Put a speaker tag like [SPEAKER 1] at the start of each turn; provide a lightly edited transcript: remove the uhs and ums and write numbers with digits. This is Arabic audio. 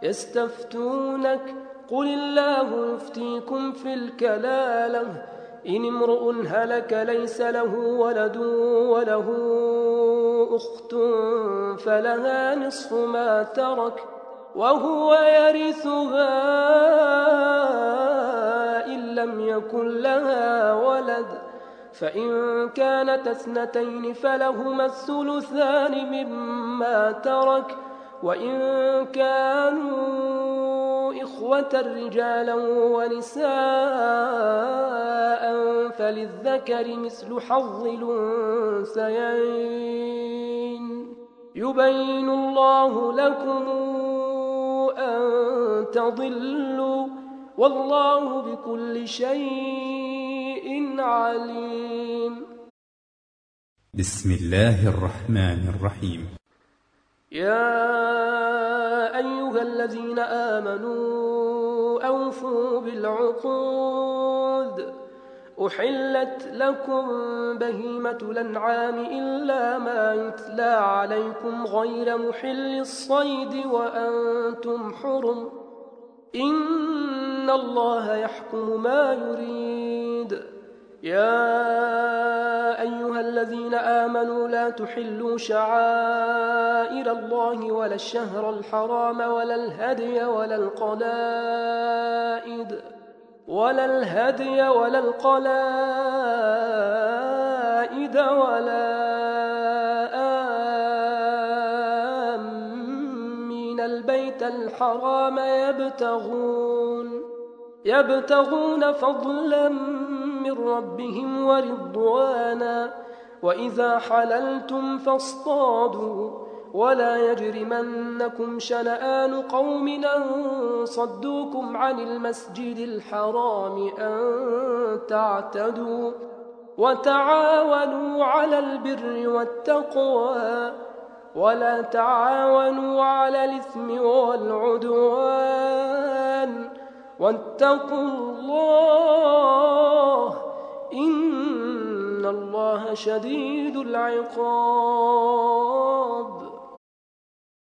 [SPEAKER 1] يستفتونك قل الله يفتيكم في الكلالة إن امرؤ هلك ليس له ولد وله أخت فلها نصف ما ترك وهو يرثها إن لم يكن لها ولد فإن كانت اثنتين فلهما الثلثان مما ترك وإن كانوا إخوة رجالا ونساء فللذكر مثل حظ الأنثيين يبين الله لكم أن تضلوا والله بكل شيء عليم.
[SPEAKER 2] بسم الله الرحمن الرحيم.
[SPEAKER 1] يا أيها الذين آمنوا أوفوا بالعقود أحلت لكم بهيمة الأنعام إلا ما يتلى عليكم غير محل الصيد وأنتم حرم إن الله يحكم ما يريد. يا أيها الذين آمنوا لا تحلوا شعائر الله ولا الشهر الحرام ولا الهدي ولا القلائد ولا آمين البيت الحرام يبتغون فضلا من ربهم ورضوانا وإذا حللتم فاصطادوا ولا يجرمنكم شنآن قوم أن صدوكم عن المسجد الحرام أن تعتدوا وتعاونوا على البر والتقوى ولا تعاونوا على الإثم والعدوان واتقوا الله إن الله شديد العقاب.